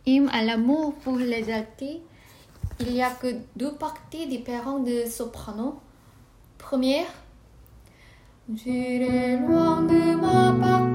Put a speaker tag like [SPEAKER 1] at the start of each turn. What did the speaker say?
[SPEAKER 1] À l'amour pour les altés, il n'y a que deux parties différentes de soprano. Première, j'irai loin de ma part.